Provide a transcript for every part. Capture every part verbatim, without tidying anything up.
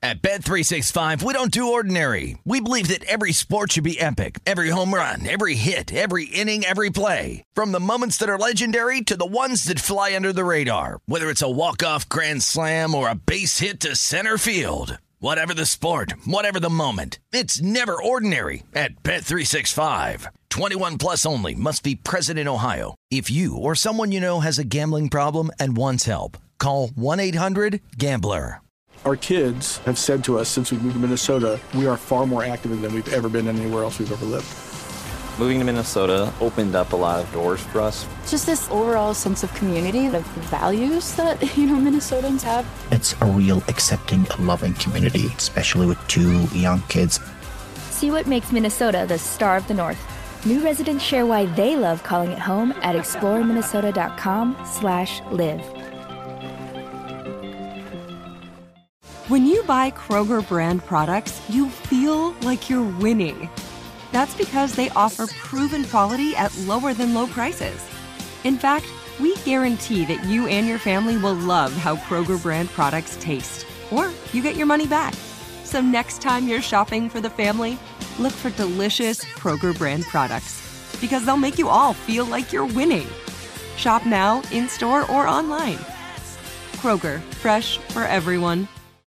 At Bet three sixty-five, we don't do ordinary. We believe that every sport should be epic. Every home run, every hit, every inning, every play. From the moments that are legendary to the ones that fly under the radar. Whether it's a walk-off grand slam or a base hit to center field. Whatever the sport, whatever the moment. It's never ordinary at Bet three sixty-five. twenty-one plus only. Must be present in Ohio. If you or someone you know has a gambling problem and wants help, call one eight hundred gambler. Our kids have said to us since we moved to Minnesota, we are far more active than we've ever been anywhere else we've ever lived. Moving to Minnesota opened up a lot of doors for us. Just this overall sense of community, of the values that, you know, Minnesotans have. It's a real accepting, loving community, especially with two young kids. See what makes Minnesota the star of the North. New residents share why they love calling it home at explorer minnesota dot com slash live. When you buy Kroger brand products, you feel like you're winning. That's because they offer proven quality at lower than low prices. In fact, we guarantee that you and your family will love how Kroger brand products taste, or you get your money back. So next time you're shopping for the family, look for delicious Kroger brand products, because they'll make you all feel like you're winning. Shop now, in-store, or online. Kroger, fresh for everyone.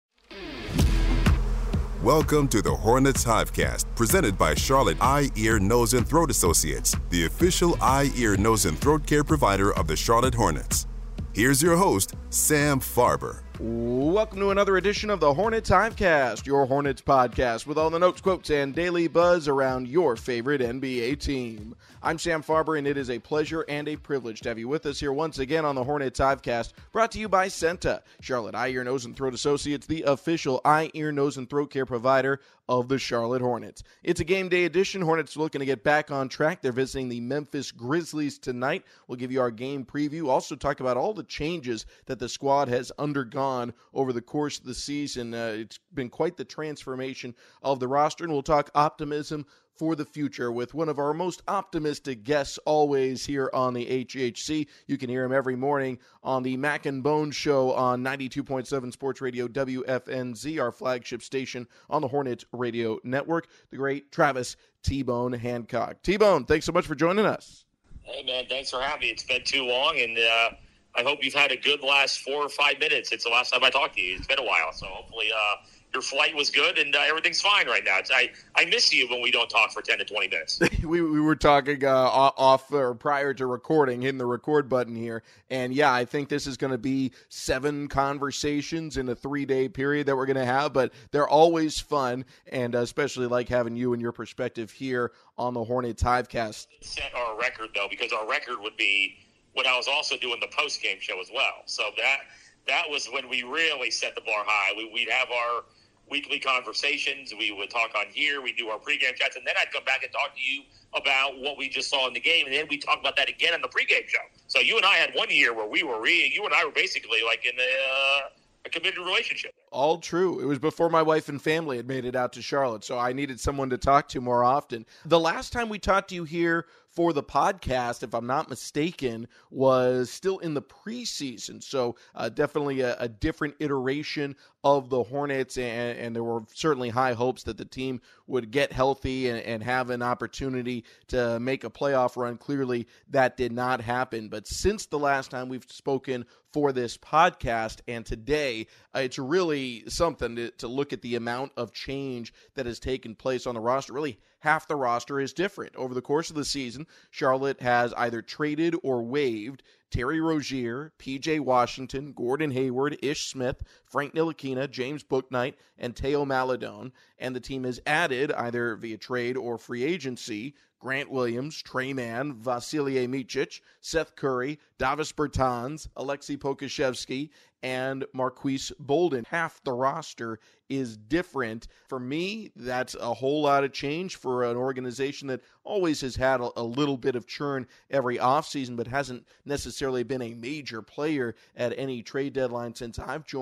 Welcome to the Hornets Hivecast, presented by Charlotte Eye, Ear, Nose, and Throat Associates, the official eye, ear, nose, and throat care provider of the Charlotte Hornets. Here's your host, Sam Farber. Welcome to another edition of the Hornets Hivecast, your Hornets podcast with all the notes, quotes, and daily buzz around your favorite N B A team. I'm Sam Farber, and it is a pleasure and a privilege to have you with us here once again on the Hornets Hivecast, brought to you by Senta, Charlotte Eye, Ear, Nose, and Throat Associates, the official eye, ear, nose, and throat care provider of the Charlotte Hornets. It's a game day edition. Hornets looking to get back on track. They're visiting the Memphis Grizzlies tonight. We'll give you our game preview. Also talk about all the changes that the squad has undergone over the course of the season. Uh, it's been quite the transformation of the roster, and we'll talk optimism for the future with one of our most optimistic guests always here on the H H C. You can hear him every morning on the Mac and Bone Show on ninety-two point seven Sports Radio W F N Z, our flagship station on the Hornets Radio Network, the great Travis T-Bone Hancock. T-Bone, thanks so much for joining us. Hey, man, thanks for having me. It's been too long, and uh, I hope you've had a good last four or five minutes since the last time I talked to you. It's been a while, so hopefully uh, your flight was good and uh, everything's fine right now. It's, I, I miss you when we don't talk for ten to twenty minutes. we we were talking uh, off or prior to recording, hitting the record button here. And, yeah, I think this is going to be seven conversations in a three-day period that we're going to have. But they're always fun, and uh, especially like having you and your perspective here on the Hornets Hivecast. Set our record, though, because our record would be when I was also doing the post-game show as well. So that that was when we really set the bar high. We, we'd have our weekly conversations. We would talk on here. We'd do our pregame chats, and then I'd come back and talk to you about what we just saw in the game, and then we talk about that again on the pregame show. So you and I had one year where we were re- you and I were basically like in a, uh, a committed relationship. All true. It was before my wife and family had made it out to Charlotte, so I needed someone to talk to more often. The last time we talked to you here for the podcast, if I'm not mistaken, was still in the preseason. So uh, definitely a, a different iteration of the Hornets, and, and there were certainly high hopes that the team would get healthy and, and have an opportunity to make a playoff run. Clearly, that did not happen. But since the last time we've spoken for this podcast and today, uh, it's really something to, to look at the amount of change that has taken place on the roster. Really, half the roster is different. Over the course of the season, Charlotte has either traded or waived Terry Rozier, P J Washington, Gordon Hayward, Ish Smith, Frank Ntilikina, James Bouknight, and Teo Maledon. And the team has added, either via trade or free agency, Grant Williams, Trey Mann, Vasilije Micic, Seth Curry, Davis Bertans, Alexei Pokusevski, and Marquise Bolden. Half the roster is different. For me, that's a whole lot of change for an organization that always has had a, a little bit of churn every offseason, but hasn't necessarily been a major player at any trade deadline since I've joined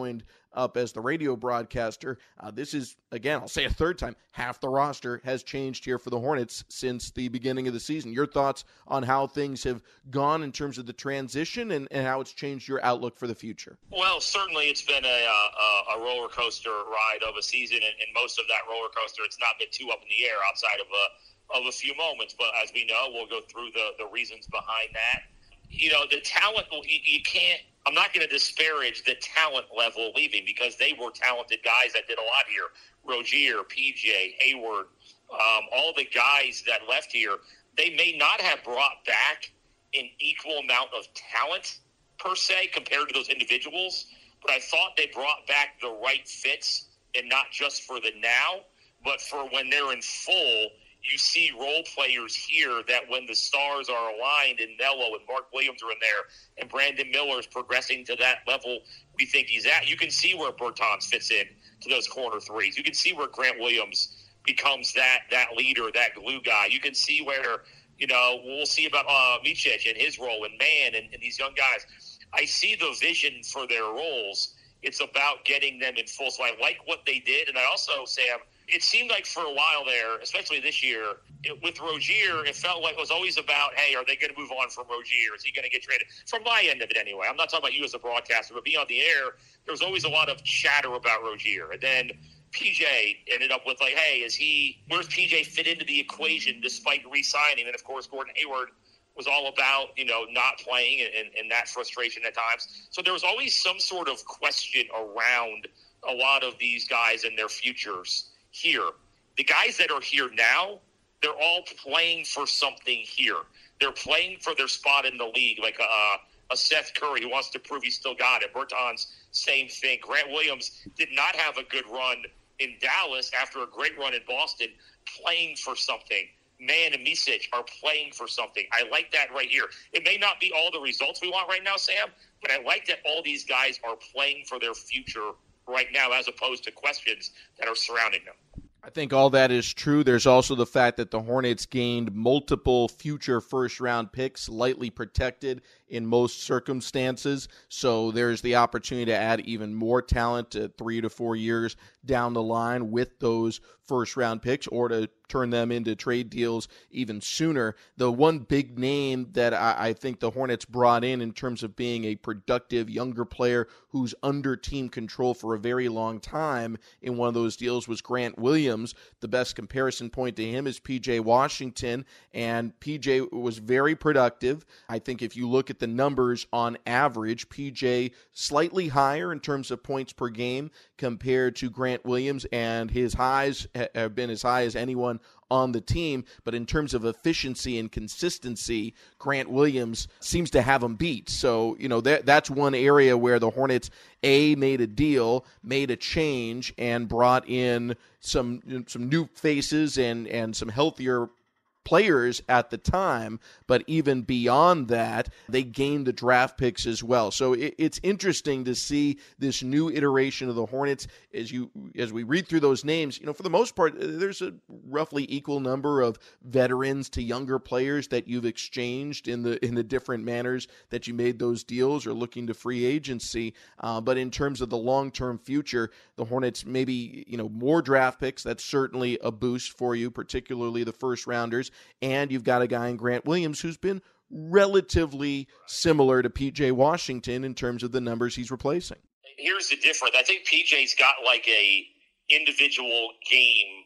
up as the radio broadcaster. Uh, this is, again, I'll say a third time, half the roster has changed here for the Hornets since the beginning of the season. Your thoughts on how things have gone in terms of the transition and, and how it's changed your outlook for the future? Well, certainly it's been a, a, a roller coaster ride of a season, and, and most of that roller coaster, it's not been too up in the air outside of a, of a few moments. But as we know, we'll go through the, the reasons behind that. You know, the talent, you, you can't, I'm not going to disparage the talent level leaving because they were talented guys that did a lot here. Rozier, P J, Hayward, um, all the guys that left here, they may not have brought back an equal amount of talent per se compared to those individuals, but I thought they brought back the right fits, and not just for the now, but for when they're in full. You see role players here that when the stars are aligned and Melo and Mark Williams are in there and Brandon Miller is progressing to that level we think he's at, you can see where Bertans fits in to those corner threes. You can see where Grant Williams becomes that that leader, that glue guy. You can see where, you know, we'll see about uh, Micic and his role and Man and, and these young guys. I see the vision for their roles. It's about getting them in full. So I like what they did. And I also, Sam, it seemed like for a while there, especially this year, it, with Rozier, it felt like it was always about, hey, are they going to move on from Rozier? Is he going to get traded? From my end of it anyway. I'm not talking about you as a broadcaster, but being on the air, there was always a lot of chatter about Rozier. And then P J ended up with like, hey, is he, where's P J fit into the equation despite re-signing? And, of course, Gordon Hayward was all about, you know, not playing and, and that frustration at times. So there was always some sort of question around a lot of these guys and their futures here. The guys that are here now, they're all playing for something here. They're playing for their spot in the league, like a, a Seth Curry who wants to prove he still got it. Bertans, same thing. Grant Williams did not have a good run in Dallas after a great run in Boston, playing for something. Man and Micic are playing for something. I like that right here. It may not be all the results we want right now, Sam, but I like that all these guys are playing for their future right now as opposed to questions that are surrounding them. I think all that is true. There's also the fact that the Hornets gained multiple future first-round picks, lightly protected in most circumstances. So there's the opportunity to add even more talent to three to four years down the line with those first-round picks, or to turn them into trade deals even sooner. The one big name that I, I think the Hornets brought in in terms of being a productive younger player who's under team control for a very long time in one of those deals was Grant Williams. The best comparison point to him is P J Washington, and P J was very productive. I think if you look at the numbers on average, P J slightly higher in terms of points per game compared to Grant Williams, and his highs have been as high as anyone on the team. But in terms of efficiency and consistency, Grant Williams seems to have him beat. So, you know, that that's one area where the Hornets, A, made a deal, made a change, and brought in some some new faces and, and some healthier players at the time, but even beyond that, they gained the draft picks as well. So it, it's interesting to see this new iteration of the Hornets as you as we read through those names. You know, for the most part, there's a roughly equal number of veterans to younger players that you've exchanged in the in the different manners that you made those deals or looking to free agency. Uh, but in terms of the long-term future, the Hornets maybe, you know, more draft picks. That's certainly a boost for you, particularly the first rounders. And you've got a guy in Grant Williams who's been relatively similar to P J Washington in terms of the numbers he's replacing. Here's the difference. I think P J's got like a individual game.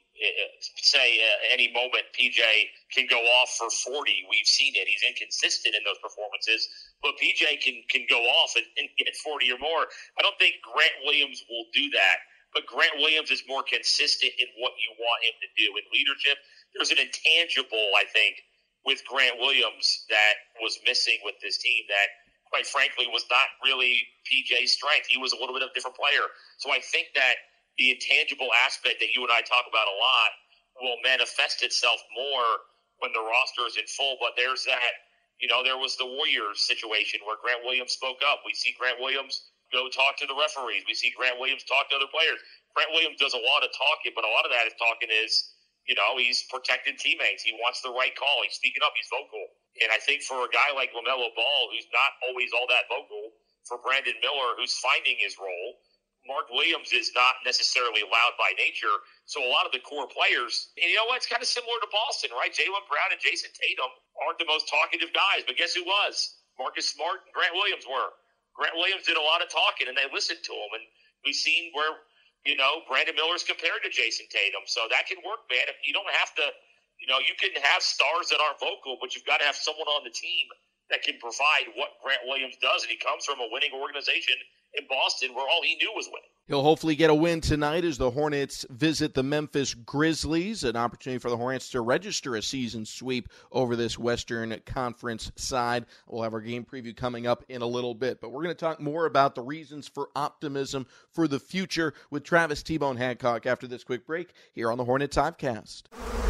Say uh, any moment P J can go off for forty. We've seen it. He's inconsistent in those performances, but P J can can go off and, and get forty or more. I don't think Grant Williams will do that, but Grant Williams is more consistent in what you want him to do in leadership. There's an intangible, I think, with Grant Williams that was missing with this team that, quite frankly, was not really P J's strength. He was a little bit of a different player. So I think that the intangible aspect that you and I talk about a lot will manifest itself more when the roster is in full. But there's that, you know, there was the Warriors situation where Grant Williams spoke up. We see Grant Williams go talk to the referees. We see Grant Williams talk to other players. Grant Williams does a lot of talking, but a lot of that is talking is, you know, he's protecting teammates. He wants the right call. He's speaking up. He's vocal. And I think for a guy like LaMelo Ball, who's not always all that vocal, for Brandon Miller, who's finding his role, Mark Williams is not necessarily loud by nature. So a lot of the core players, and you know what? It's kind of similar to Boston, right? Jaylen Brown and Jason Tatum aren't the most talkative guys, but guess who was? Marcus Smart and Grant Williams were. Grant Williams did a lot of talking, and they listened to him. And we've seen where, you know, Brandon Miller's compared to Jason Tatum. So that can work, man. If you don't have to, you know, you can have stars that aren't vocal, but you've got to have someone on the team that can provide what Grant Williams does. And he comes from a winning organization in Boston where all he knew was winning. He'll hopefully get a win tonight as the Hornets visit the Memphis Grizzlies, an opportunity for the Hornets to register a season sweep over this Western Conference side. We'll have our game preview coming up in a little bit, but we're going to talk more about the reasons for optimism for the future with Travis T-Bone Hancock after this quick break here on the Hornets Hivecast.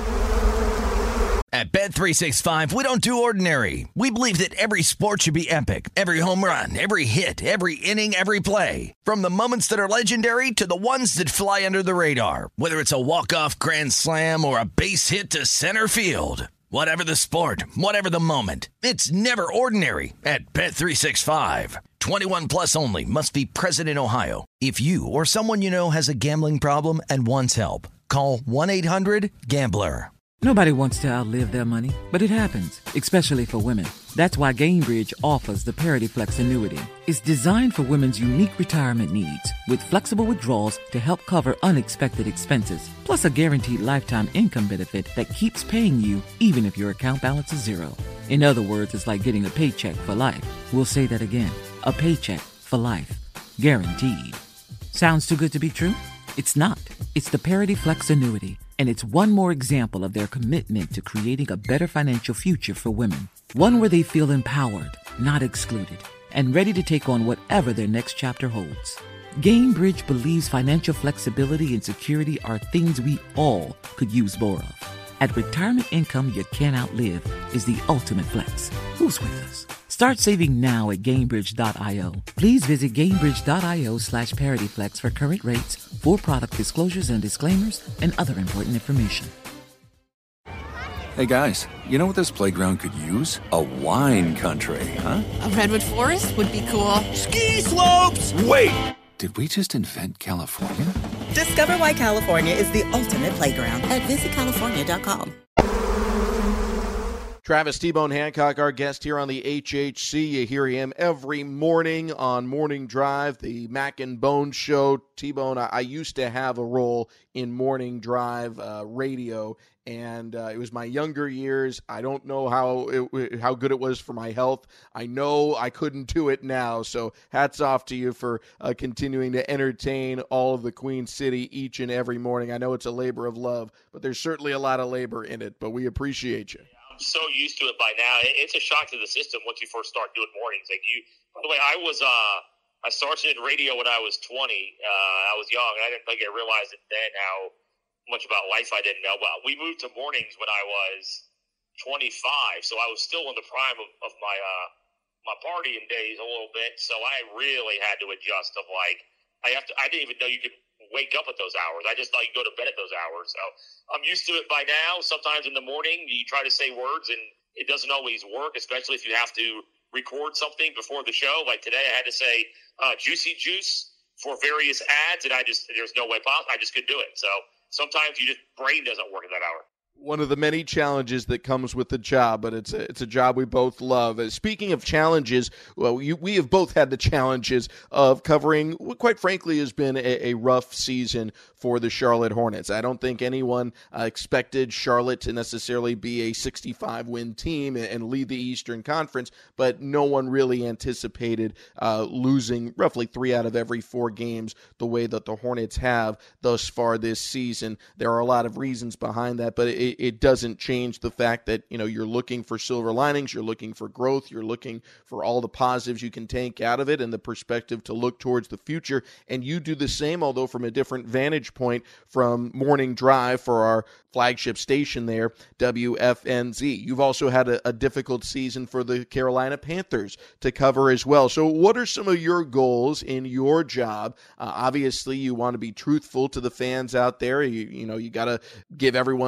At Bet three sixty-five, we don't do ordinary. We believe that every sport should be epic. Every home run, every hit, every inning, every play. From the moments that are legendary to the ones that fly under the radar. Whether it's a walk-off grand slam or a base hit to center field. Whatever the sport, whatever the moment. It's never ordinary at Bet three sixty-five. twenty-one plus only. Must be present in Ohio. If you or someone you know has a gambling problem and wants help, call one eight hundred gambler. Nobody wants to outlive their money, but it happens, especially for women. That's why Gainbridge offers the Parity Flex annuity. It's designed for women's unique retirement needs, with flexible withdrawals to help cover unexpected expenses, plus a guaranteed lifetime income benefit that keeps paying you even if your account balance is zero. In other words, it's like getting a paycheck for life. We'll say that again. A paycheck for life. Guaranteed. Sounds too good to be true? It's not. It's the Parity Flex annuity. And it's one more example of their commitment to creating a better financial future for women. One where they feel empowered, not excluded, and ready to take on whatever their next chapter holds. Gainbridge believes financial flexibility and security are things we all could use more of. At retirement income you can't outlive is the ultimate flex. Who's with us? Start saving now at Gainbridge dot io. Please visit Gainbridge dot io slash ParityFlex for current rates, for product disclosures and disclaimers, and other important information. Hey guys, you know what this playground could use? A wine country, huh? A redwood forest would be cool. Ski slopes! Wait! Did we just invent California? Discover why California is the ultimate playground at visit california dot com. Travis T-Bone Hancock, our guest here on the H H C. You hear him every morning on Morning Drive, the Mac and Bone Show. T-Bone, I, I used to have a role in Morning Drive uh, radio, and uh, it was my younger years. I don't know how it, how good it was for my health. I know I couldn't do it now, so hats off to you for uh, continuing to entertain all of the Queen City each and every morning. I know it's a labor of love, but there's certainly a lot of labor in it, but we appreciate you. So used to it by now. It's a shock to the system once you first start doing mornings. Like you, by the way, I was uh, I started in radio when I was twenty. Uh, I was young. I didn't think I realized it then how much about life I didn't know. But we moved to mornings when I was twenty-five, so I was still in the prime of, of my uh, my partying days a little bit. So I really had to adjust. Of like, I have to. I didn't even know you could wake up at those hours. I just thought you go to bed at those hours. So I'm used to it by now. Sometimes in the morning you try to say words and it doesn't always work, especially if you have to record something before the show. Like today I had to say uh, Juicy Juice for various ads, and I just, there's no way possible. I just couldn't do it. So sometimes you just, brain doesn't work at that hour. One of the many challenges that comes with the job, but it's a, it's a job we both love. Uh, speaking of challenges, well, you, we have both had the challenges of covering what, quite frankly, has been a, a rough season for the Charlotte Hornets. I don't think anyone uh, expected Charlotte to necessarily be a sixty-five win team and, and lead the Eastern Conference, but no one really anticipated uh, losing roughly three out of every four games the way that the Hornets have thus far this season. There are a lot of reasons behind that, but it, it doesn't change the fact that, you know, you're looking for silver linings, you're looking for growth, you're looking for all the positives you can take out of it and the perspective to look towards the future. And you do the same, although from a different vantage point from Morning Drive for our flagship station there, W F N Z. You've also had a, a difficult season for the Carolina Panthers to cover as well. So what are some of your goals in your job? Uh, obviously, you want to be truthful to the fans out there. You, you know, you got to give everyone the, the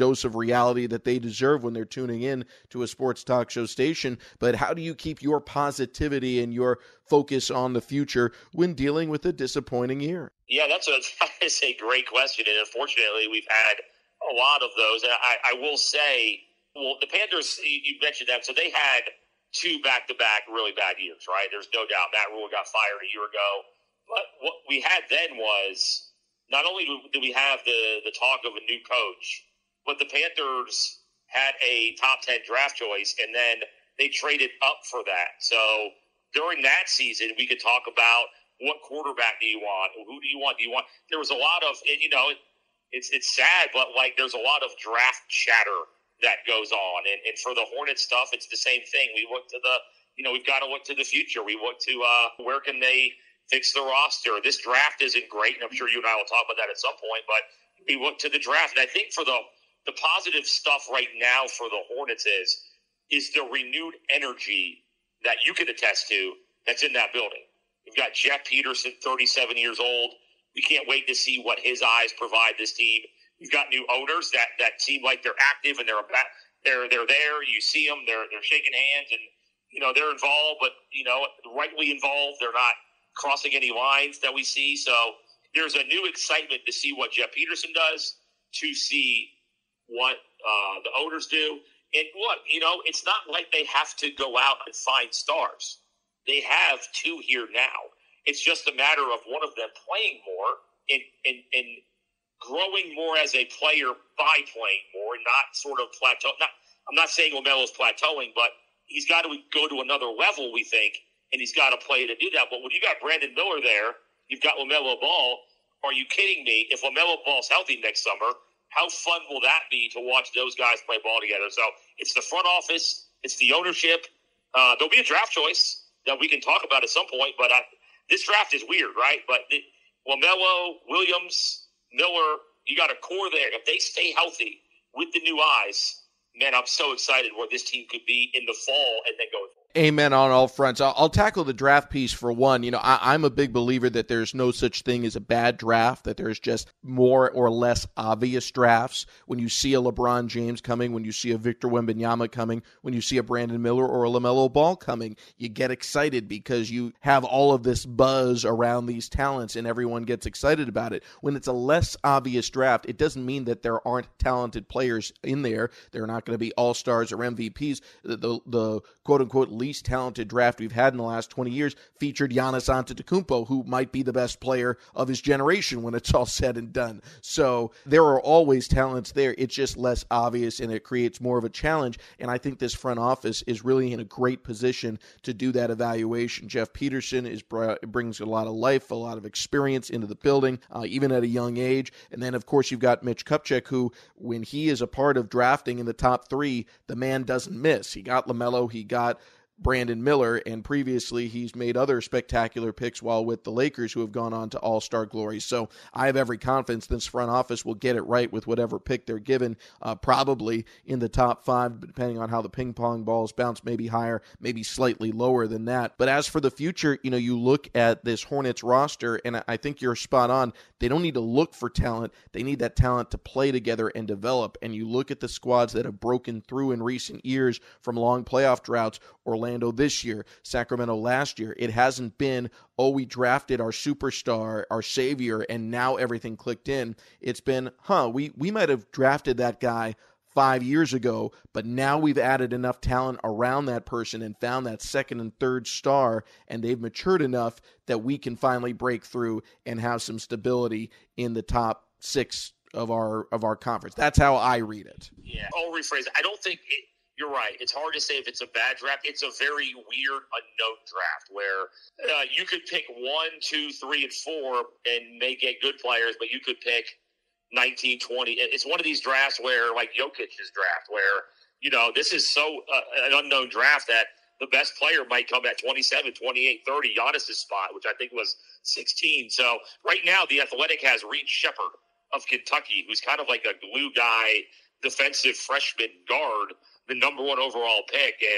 dose of reality that they deserve when they're tuning in to a sports talk show station. But how do you keep your positivity and your focus on the future when dealing with a disappointing year? Yeah, that's a, that's a great question. And unfortunately, we've had a lot of those. And I, I will say, well, the Panthers, you mentioned them, so they had two back-to-back really bad years, right? There's no doubt. Matt Rule got fired a year ago. But what we had then was, not only did we have the, the talk of a new coach, but the Panthers had a top ten draft choice, and then they traded up for that. So during that season, we could talk about what quarterback do you want? Who do you want? Do you want? There was a lot of, you know, it, it's it's sad, but like there's a lot of draft chatter that goes on. And, and for the Hornets stuff, it's the same thing. We look to the, you know, we've got to look to the future. We look to uh, where can they fix the roster. This draft isn't great, and I'm sure you and I will talk about that at some point, but we look to the draft. And I think for the, the positive stuff right now for the Hornets is, is the renewed energy that you can attest to that's in that building. We've got Jeff Peterson, thirty-seven years old. We can't wait to see what his eyes provide this team. We've got new owners that, that seem like they're active and they're about, they're they're there. You see them, they're they're shaking hands, and you know they're involved, but you know rightly involved. They're not crossing any lines that we see. So there's a new excitement to see what Jeff Peterson does, to see what uh, the owners do, and look, you know it's not like they have to go out and find stars. They have two here now. It's just a matter of one of them playing more and and and. growing more as a player by playing more, not sort of plateau. Not, I'm not saying LaMelo's plateauing, but he's got to go to another level, we think, and he's got to play to do that. But when you got Brandon Miller there, you've got LaMelo Ball. Are you kidding me? If LaMelo Ball's healthy next summer, how fun will that be to watch those guys play ball together? So it's the front office, it's the ownership. Uh, there'll be a draft choice that we can talk about at some point, but I, this draft is weird, right? But the, LaMelo, Williams, Miller, you got a core there. If they stay healthy with the new eyes, man, I'm so excited where this team could be in the fall and then going forward. Amen on all fronts. I'll, I'll tackle the draft piece for one. You know, I, I'm a big believer that there's no such thing as a bad draft, that there's just more or less obvious drafts. When you see a LeBron James coming, when you see a Victor Wembanyama coming, when you see a Brandon Miller or a LaMelo Ball coming, you get excited because you have all of this buzz around these talents and everyone gets excited about it. When it's a less obvious draft, it doesn't mean that there aren't talented players in there. They're not going to be all-stars or M V Ps. The, the, the quote-unquote least talented draft we've had in the last twenty years featured Giannis Antetokounmpo, who might be the best player of his generation when it's all said and done. So there are always talents there. It's just less obvious, and it creates more of a challenge. And I think this front office is really in a great position to do that evaluation. Jeff Peterson is brings a lot of life, a lot of experience into the building, uh, even at a young age. And then, of course, you've got Mitch Kupchak, who, when he is a part of drafting in the top three, the man doesn't miss. He got LaMelo, he got Brandon Miller, and previously he's made other spectacular picks while with the Lakers, who have gone on to all-star glory. So I have every confidence this front office will get it right with whatever pick they're given, uh, probably in the top five, depending on how the ping pong balls bounce, maybe higher, maybe slightly lower than that. But as for the future, you know, you look at this Hornets roster, and I think you're spot on. They don't need to look for talent. They need that talent to play together and develop. And you look at the squads that have broken through in recent years from long playoff droughts. Orlando this year, Sacramento last year. It hasn't been, oh, we drafted our superstar, our savior, and now everything clicked in. It's been, huh, we, we might have drafted that guy five years ago, but now we've added enough talent around that person and found that second and third star, and they've matured enough that we can finally break through and have some stability in the top six of our of our conference. That's how I read it. Yeah, I'll rephrase it. I don't think it, you're right. It's hard to say if it's a bad draft. It's a very weird, unknown draft where uh, you could pick one, two, three, and four and may get good players, but you could pick nineteen, twenty. It's one of these drafts where, like Jokic's draft, where, you know, this is so uh, an unknown draft that the best player might come at twenty-seven, twenty-eight, thirty, Giannis's spot, which I think was sixteen. So right now, the Athletic has Reed Shepherd of Kentucky, who's kind of like a glue guy, defensive freshman guard, the number one overall pick. And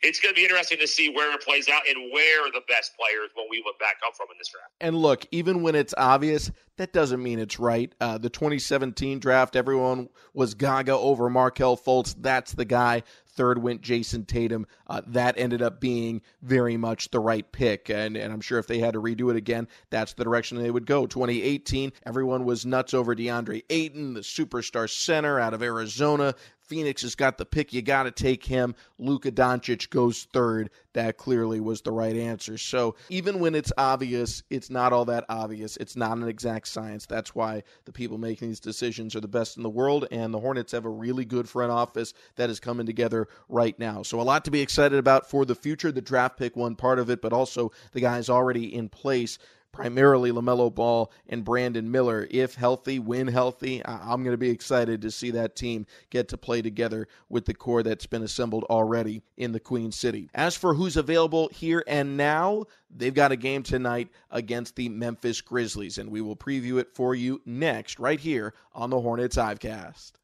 it's going to be interesting to see where it plays out and where the best players, when we look back, come from in this draft. And look, even when it's obvious, that doesn't mean it's right. Uh, the twenty seventeen draft, everyone was gaga over Markelle Fultz. That's the guy. Third went Jason Tatum. Uh, that ended up being very much the right pick. And, and I'm sure if they had to redo it again, that's the direction they would go. twenty eighteen, everyone was nuts over DeAndre Ayton, the superstar center out of Arizona. Phoenix has got the pick. You got to take him. Luka Doncic goes third. That clearly was the right answer. So even when it's obvious, it's not all that obvious. It's not an exact science. That's why the people making these decisions are the best in the world, and the Hornets have a really good front office that is coming together right now. So a lot to be excited about for the future. The draft pick, one part of it, but also the guys already in place. Primarily LaMelo Ball and Brandon Miller. If healthy, when healthy, I'm going to be excited to see that team get to play together with the core that's been assembled already in the Queen City. As for who's available here and now, they've got a game tonight against the Memphis Grizzlies, and we will preview it for you next right here on the Hornets Hivecast.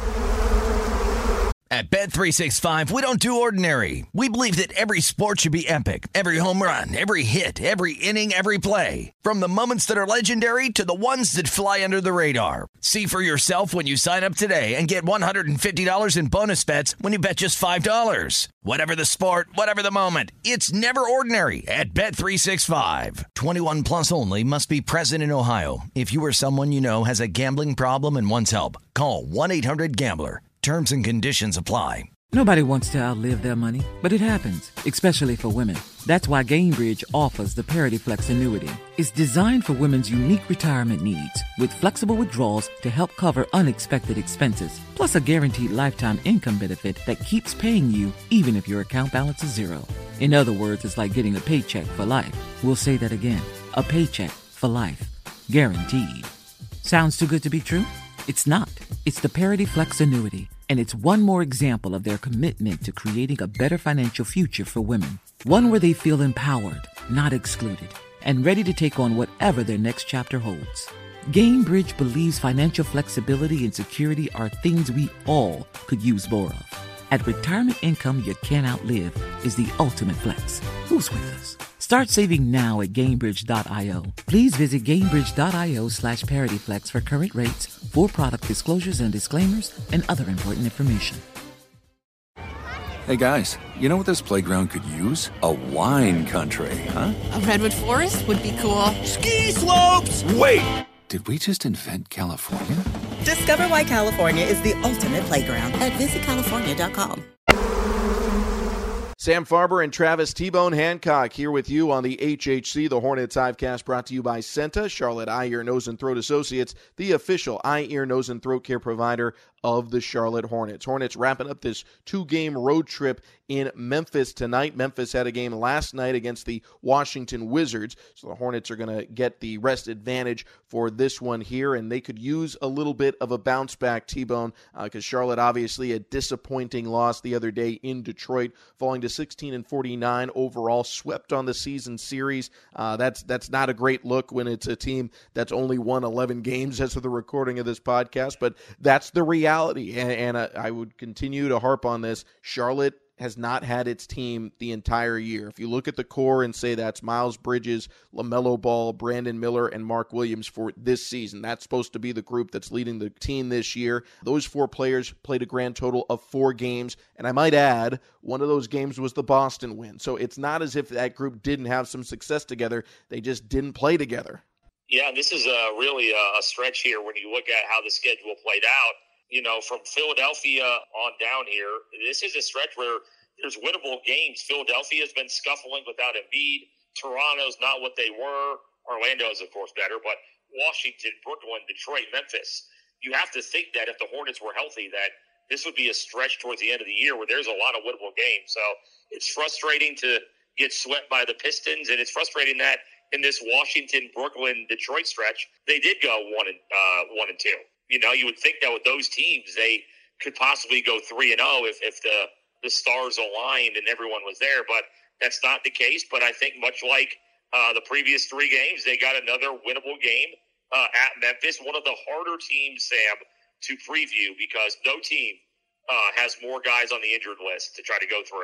At Bet three sixty-five, we don't do ordinary. We believe that every sport should be epic. Every home run, every hit, every inning, every play. From the moments that are legendary to the ones that fly under the radar. See for yourself when you sign up today and get one hundred fifty dollars in bonus bets when you bet just five dollars. Whatever the sport, whatever the moment, it's never ordinary at Bet three sixty-five. twenty-one plus only. Must be present in Ohio. If you or someone you know has a gambling problem and wants help, call one eight hundred gambler. Terms and conditions apply. Nobody wants to outlive their money, but it happens, especially for women. That's why Gainbridge offers the Parity Flex annuity. It's designed for women's unique retirement needs with flexible withdrawals to help cover unexpected expenses, plus a guaranteed lifetime income benefit that keeps paying you even if your account balance is zero. In other words, it's like getting a paycheck for life. We'll say that again. A paycheck for life. Guaranteed. Sounds too good to be true? It's not. It's the Parity Flex annuity, and it's one more example of their commitment to creating a better financial future for women. One where they feel empowered, not excluded, and ready to take on whatever their next chapter holds. Gainbridge believes financial flexibility and security are things we all could use more of. At retirement income you can't outlive is the ultimate flex. Who's with us? Start saving now at Gainbridge dot io. Please visit Gainbridge dot io slash ParityFlex for current rates, for product disclosures and disclaimers, and other important information. Hey guys, you know what this playground could use? A wine country, huh? A redwood forest would be cool. Ski slopes! Wait! Did we just invent California? Discover why California is the ultimate playground at visit california dot com. Sam Farber and Travis T-Bone Hancock here with you on the H H C, the Hornets Hivecast, brought to you by Senta, Charlotte Eye, Ear, Nose, and Throat Associates, the official eye, ear, nose, and throat care provider of the Charlotte Hornets. Hornets wrapping up this two-game road trip in Memphis tonight. Memphis had a game last night against the Washington Wizards, so the Hornets are going to get the rest advantage for this one here, and they could use a little bit of a bounce back, T-Bone, because uh, Charlotte obviously a disappointing loss the other day in Detroit, falling to sixteen and forty-nine overall, swept on the season series. Uh, that's that's not a great look when it's a team that's only won eleven games as of the recording of this podcast, but that's the reality, and, and uh, I would continue to harp on this. Charlotte has not had its team the entire year. If you look at the core and say that's Miles Bridges, LaMelo Ball, Brandon Miller, and Mark Williams for this season, that's supposed to be the group that's leading the team this year. Those four players played a grand total of four games, and I might add, one of those games was the Boston win. So it's not as if that group didn't have some success together. They just didn't play together. Yeah, this is a, really a, a stretch here when you look at how the schedule played out. You know, from Philadelphia on down here, this is a stretch where there's winnable games. Philadelphia's been scuffling without Embiid. Toronto's not what they were. Orlando's, of course, better. But Washington, Brooklyn, Detroit, Memphis, you have to think that if the Hornets were healthy, that this would be a stretch towards the end of the year where there's a lot of winnable games. So it's frustrating to get swept by the Pistons, and it's frustrating that in this Washington, Brooklyn, Detroit stretch, they did go one and uh, one and two. You know, you would think that with those teams, they could possibly go three and zero if if the the stars aligned and everyone was there, but that's not the case. But I think much like uh, the previous three games, they got another winnable game uh, at Memphis. One of the harder teams, Sam, to preview because no team uh, has more guys on the injured list to try to go through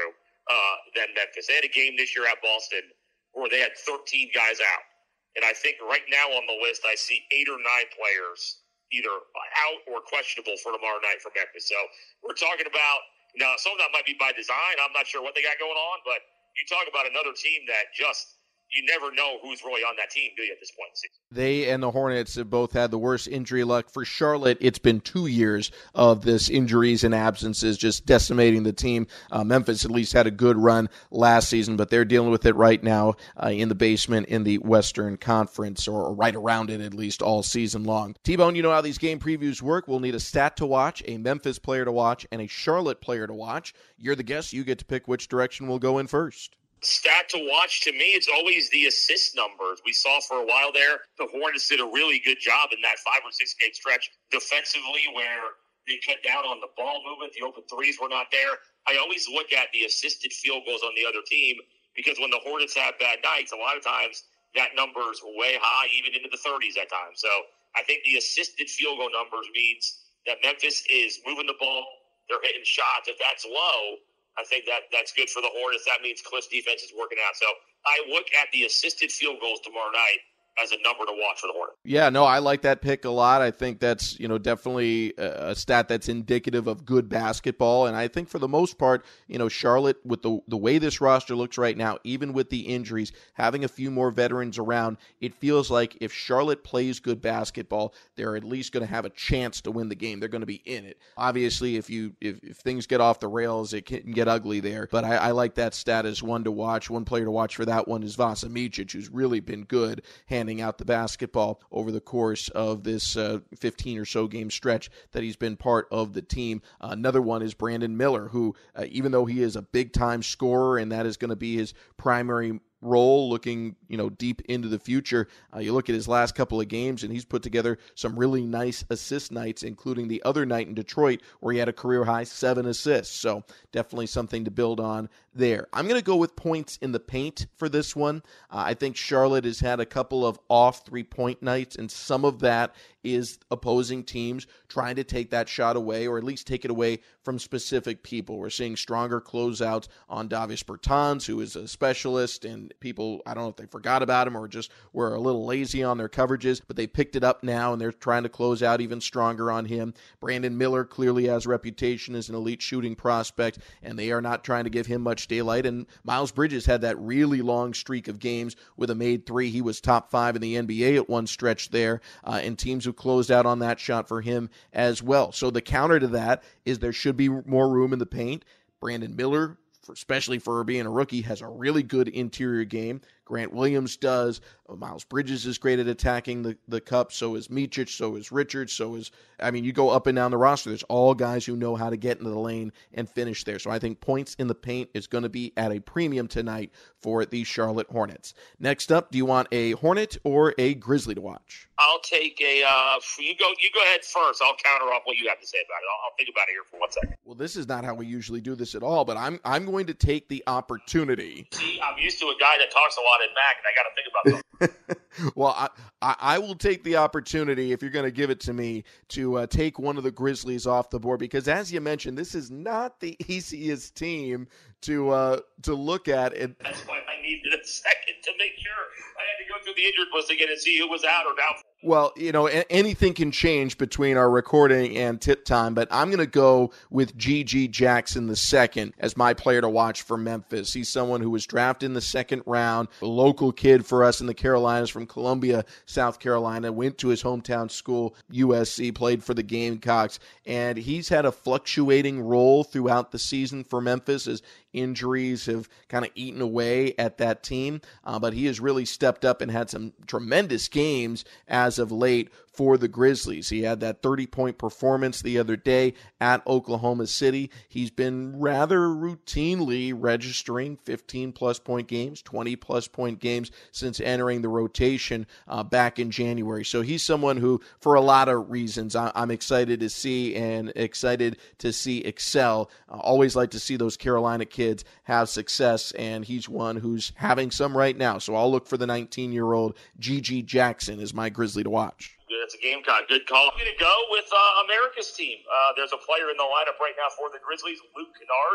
uh, than Memphis. They had a game this year at Boston where they had thirteen guys out. And I think right now on the list, I see eight or nine players either out or questionable for tomorrow night for Memphis. So we're talking about, you know, some of that might be by design. I'm not sure what they got going on, but you talk about another team that just, you never know who's really on that team, do you, at this point in the season? They and the Hornets have both had the worst injury luck. For Charlotte, it's been two years of this injuries and absences just decimating the team. Uh, Memphis at least had a good run last season, but they're dealing with it right now uh, in the basement in the Western Conference, or right around it at least all season long. T-Bone, you know how these game previews work. We'll need a stat to watch, a Memphis player to watch, and a Charlotte player to watch. You're the guest. You get to pick which direction we'll go in first. Stat to watch, to me, it's always the assist numbers. We saw for a while there, the Hornets did a really good job in that five or six game stretch defensively where they cut down on the ball movement. The open threes were not there. I always look at the assisted field goals on the other team because when the Hornets have bad nights, a lot of times that number's way high, even into the thirties at times. So I think the assisted field goal numbers means that Memphis is moving the ball. They're hitting shots. If that's low, I think that that's good for the Hornets. That means Cliff's defense is working out. So I look at the assisted field goals tomorrow night as a number to watch for the Hornets. Yeah, no, I like that pick a lot. I think that's, you know, definitely a stat that's indicative of good basketball. And I think for the most part, you know, Charlotte, with the the way this roster looks right now, even with the injuries, having a few more veterans around, it feels like if Charlotte plays good basketball, they're at least going to have a chance to win the game. They're going to be in it. Obviously, if you if, if things get off the rails, it can get ugly there. But I, I like that stat as one to watch. One player to watch for that one is Vasa Micic, who's really been good handing out the basketball over the course of this uh, fifteen or so game stretch that he's been part of the team. Uh, another one is Brandon Miller, who, uh, even though he is a big-time scorer and that is going to be his primary role looking, you know, deep into the future, uh, you look at his last couple of games and he's put together some really nice assist nights, including the other night in Detroit where he had a career-high seven assists. So definitely something to build on there. I'm going to go with points in the paint for this one. Uh, I think Charlotte has had a couple of off three-point nights, and some of that is opposing teams trying to take that shot away, or at least take it away from specific people. We're seeing stronger closeouts on Davis Bertans, who is a specialist, and people, I don't know if they forgot about him or just were a little lazy on their coverages, but they picked it up now, and they're trying to close out even stronger on him. Brandon Miller clearly has a reputation as an elite shooting prospect, and they are not trying to give him much daylight. And Miles Bridges had that really long streak of games with a made three. He was top five in the N B A at one stretch there, uh, and teams who closed out on that shot for him as well. So the counter to that is there should be more room in the paint. Brandon Miller, for, especially for being a rookie, has a really good interior game. Grant Williams does. Miles Bridges is great at attacking the, the cup. So is Micic. So is Richards. So is, I mean, you go up and down the roster. There's all guys who know how to get into the lane and finish there. So I think points in the paint is going to be at a premium tonight for the Charlotte Hornets. Next up, do you want a Hornet or a Grizzly to watch? I'll take a, uh, you go You go ahead first. I'll counter off what you have to say about it. I'll, I'll think about it here for one second. Well, this is not how we usually do this at all, but I'm I'm going to take the opportunity. See, I'm used to a guy that talks a lot in Mac, and I got to think about something. Well, I, I, I will take the opportunity, if you're going to give it to me, to uh, take one of the Grizzlies off the board, because as you mentioned, this is not the easiest team to uh, to look at. And that's why I needed a second to make sure. I had to go through the injured list again and see who was out or doubtful. Well, you know, a- anything can change between our recording and tip time, but I'm going to go with G G Jackson the second as my player to watch for Memphis. He's someone who was drafted in the second round, a local kid for us in the Carolinas from Columbia, South Carolina, went to his hometown school, U S C, played for the Gamecocks, and he's had a fluctuating role throughout the season for Memphis as injuries have kind of eaten away at that team, uh, but he has really stepped up and had some tremendous games as of late for the Grizzlies. He had that thirty-point performance the other day at Oklahoma City. He's been rather routinely registering fifteen-plus point games, twenty-plus point games since entering the rotation uh, back in January. So he's someone who, for a lot of reasons, I- I'm excited to see and excited to see excel. I always like to see those Carolina kids have success, and he's one who's having some right now. So I'll look for the nineteen-year-old G G Jackson as my Grizzly to watch. That's a Gamecock. Good call. I'm going to go with uh, America's team. Uh, there's a player in the lineup right now for the Grizzlies, Luke Kennard.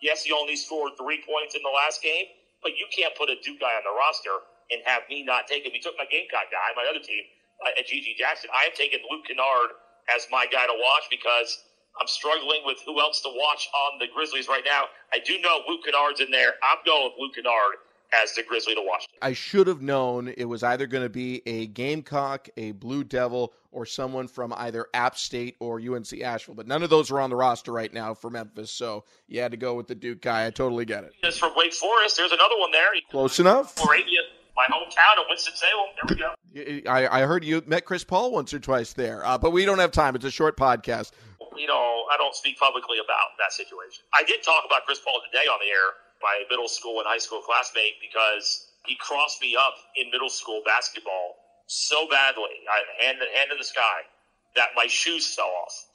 Yes, he only scored three points in the last game, but you can't put a Duke guy on the roster and have me not take him. He took my Gamecock guy, my other team, uh, at G G Jackson. I have taken Luke Kennard as my guy to watch because I'm struggling with who else to watch on the Grizzlies right now. I do know Luke Kennard's in there. I'm going with Luke Kennard as the Grizzly to watch. I should have known it was either going to be a Gamecock, a Blue Devil, or someone from either App State or U N C Asheville. But none of those are on the roster right now for Memphis, so you had to go with the Duke guy. I totally get it. It's from Wake Forest. There's another one there. Close enough. Moravia, my hometown of Winston-Salem. There we go. I, I heard you met Chris Paul once or twice there, uh, but we don't have time. It's a short podcast. You know, I don't speak publicly about that situation. I did talk about Chris Paul today on the air, my middle school and high school classmate, because he crossed me up in middle school basketball so badly, I hand, hand in the sky, that my shoes fell off.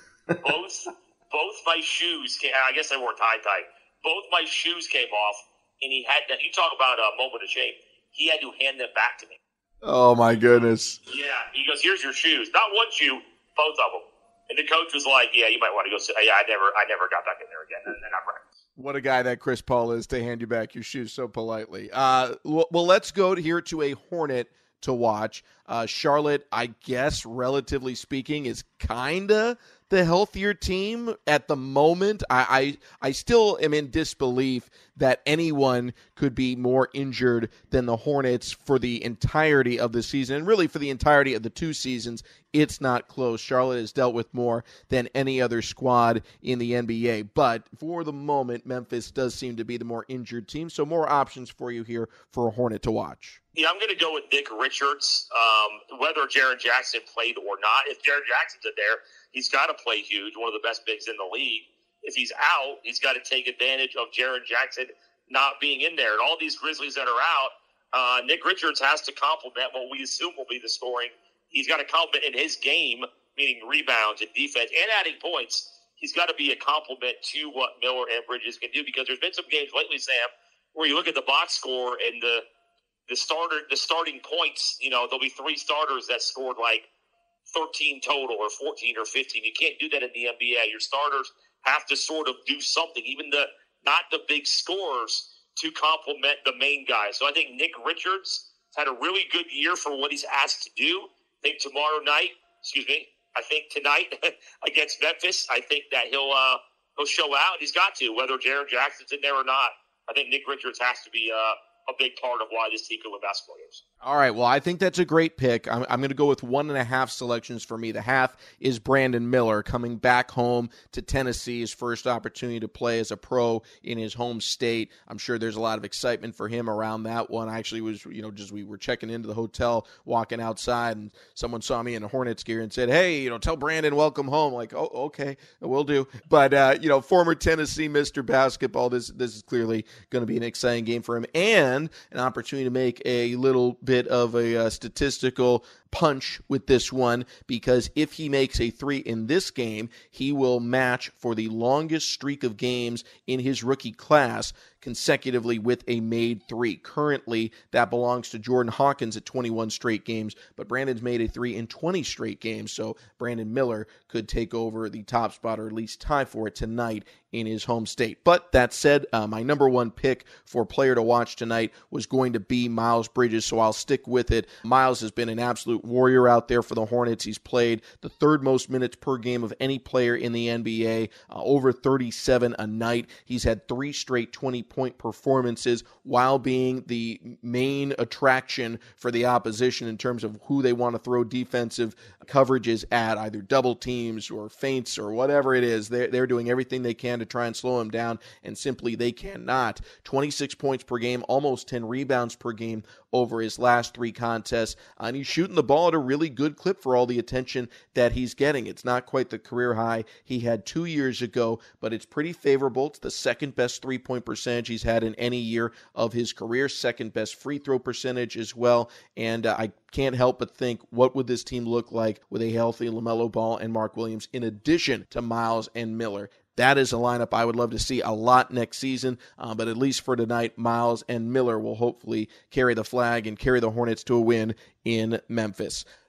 both both my shoes, came, I guess they weren't tie-tight, both my shoes came off, and he had that. You talk about a moment of shame. He had to hand them back to me. Oh, my goodness. Yeah, he goes, here's your shoes. Not one shoe, both of them. And the coach was like, yeah, you might want to go sit. Yeah, I never I never got back in there again, and then I practiced. What a guy that Chris Paul is to hand you back your shoes so politely. Uh, well, well, let's go here to a Hornet to watch. Uh, Charlotte, I guess, relatively speaking, is kind of the healthier team at the moment. I, I I still am in disbelief that anyone could be more injured than the Hornets for the entirety of the season, and really for the entirety of the two seasons. It's not close. Charlotte has dealt with more than any other squad in the N B A, but for the moment, Memphis does seem to be the more injured team, so more options for you here for a Hornet to watch. Yeah, I'm going to go with Nick Richards, um, whether Jaren Jackson played or not. If Jaren Jackson's in there, he's got to play huge, one of the best bigs in the league. If he's out, he's got to take advantage of Jaren Jackson not being in there. And all these Grizzlies that are out, uh, Nick Richards has to complement what we assume will be the scoring. He's got to complement in his game, meaning rebounds and defense and adding points. He's got to be a complement to what Miller and Bridges can do, because there's been some games lately, Sam, where you look at the box score and the the starter, the starting points, you know, there'll be three starters that scored like thirteen total or fourteen or fifteen. You can't do that in the N B A. Your starters have to sort of do something, even the not the big scorers, to complement the main guy. So I think Nick Richards has had a really good year for what he's asked to do. I think tomorrow night, excuse me, I think tonight against Memphis, I think that he'll uh, he'll show out. He's got to, whether Jaren Jackson's in there or not. I think Nick Richards has to be uh, a big part of why this team can win basketball games. All right, well, I think that's a great pick. I'm, I'm going to go with one and a half selections for me. The half is Brandon Miller coming back home to Tennessee, his first opportunity to play as a pro in his home state. I'm sure there's a lot of excitement for him around that one. I actually was, you know, just we were checking into the hotel, walking outside, and someone saw me in a Hornets gear and said, hey, you know, tell Brandon welcome home. Like, oh, okay, we'll do. But, uh, you know, former Tennessee Mister Basketball, this, this is clearly going to be an exciting game for him, and an opportunity to make a little bit of a uh, statistical punch with this one, because if he makes a three in this game, he will match for the longest streak of games in his rookie class consecutively with a made three. Currently, that belongs to Jordan Hawkins at twenty-one straight games, but Brandon's made a three in twenty straight games, so Brandon Miller could take over the top spot, or at least tie for it tonight in his home state. But that said, uh, my number one pick for player to watch tonight was going to be Miles Bridges, so I'll stick with it. Miles has been an absolute warrior out there for the Hornets. He's played the third most minutes per game of any player in the N B A, uh, over thirty-seven a night. He's had three straight twenty-point performances while being the main attraction for the opposition in terms of who they want to throw defensive coverages at, either double teams or feints or whatever it is. They're, they're doing everything they can to try and slow him down, and simply they cannot. twenty-six points per game, almost ten rebounds per game over his last three contests, uh, and he's shooting the ball at a really good clip for all the attention that he's getting. It's not quite the career high he had two years ago, but it's pretty favorable. It's the second best three-point percentage he's had in any year of his career, second best free throw percentage as well, and uh, I can't help but think, what would this team look like with a healthy LaMelo Ball and Mark Williams in addition to Miles and Miller? That is a lineup I would love to see a lot next season, uh, but at least for tonight, Miles and Miller will hopefully carry the flag and carry the Hornets to a win in Memphis.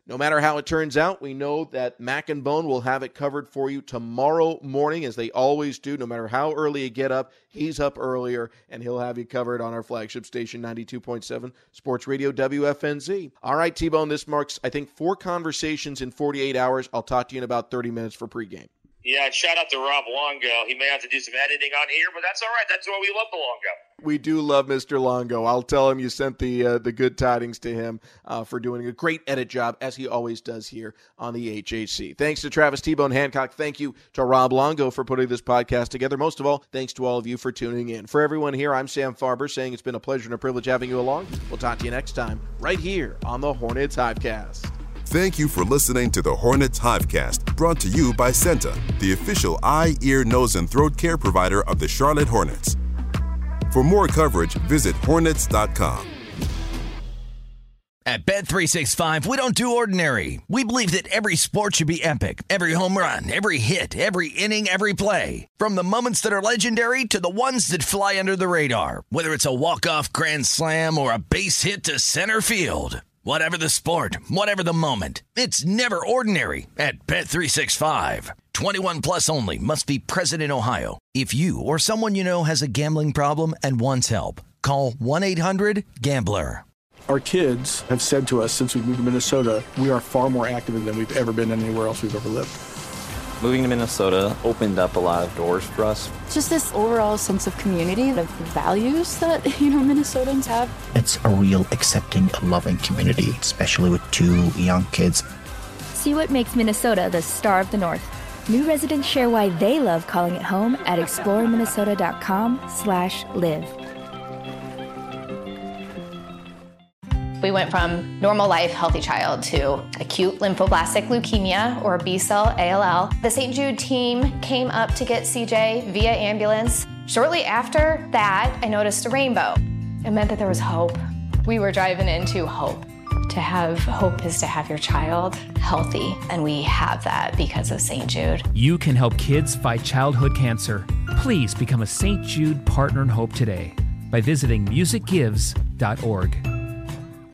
no matter how it turns out, we know that Mac and Bone will have it covered for you tomorrow morning, as they always do. No matter how early you get up, he's up earlier, and he'll have you covered on our flagship station, ninety-two point seven Sports Radio W F N Z. All right, T-Bone, this marks, I think, four conversations in forty-eight hours. I'll talk to you in about thirty minutes for pregame. Yeah, and shout out to Rob Longo. He may have to do some editing on here, but that's all right. That's why we love the Longo. We do love Mister Longo. I'll tell him you sent the uh, the good tidings to him uh, for doing a great edit job, as he always does here on the H H C. Thanks to Travis T-Bone Hancock. Thank you to Rob Longo for putting this podcast together. Most of all, thanks to all of you for tuning in. For everyone here, I'm Sam Farber, saying it's been a pleasure and a privilege having you along. We'll talk to you next time, right here on the Hornets Hivecast. Thank you for listening to the Hornets Hivecast, brought to you by Senta, the official eye, ear, nose, and throat care provider of the Charlotte Hornets. For more coverage, visit hornets dot com. At Bet three sixty-five, we don't do ordinary. We believe that every sport should be epic. Every home run, every hit, every inning, every play. From the moments that are legendary to the ones that fly under the radar. Whether it's a walk-off grand slam or a base hit to center field. Whatever the sport, whatever the moment, it's never ordinary at Bet three sixty-five. twenty-one plus only. Must be present in Ohio. If you or someone you know has a gambling problem and wants help, call one eight hundred gambler. Our kids have said to us since we moved to Minnesota, we are far more active than we've ever been anywhere else we've ever lived. Moving to Minnesota opened up a lot of doors for us. Just this overall sense of community, of values that, you know, Minnesotans have. It's a real accepting, loving community, especially with two young kids. See what makes Minnesota the star of the North. New residents share why they love calling it home at explore minnesota dot com slash live. We went from normal life, healthy child to acute lymphoblastic leukemia, or B-cell A L L. The Saint Jude team came up to get C J via ambulance. Shortly after that, I noticed a rainbow. It meant that there was hope. We were driving into hope. To have hope is to have your child healthy, and we have that because of Saint Jude. You can help kids fight childhood cancer. Please become a Saint Jude Partner in Hope today by visiting music gives dot org.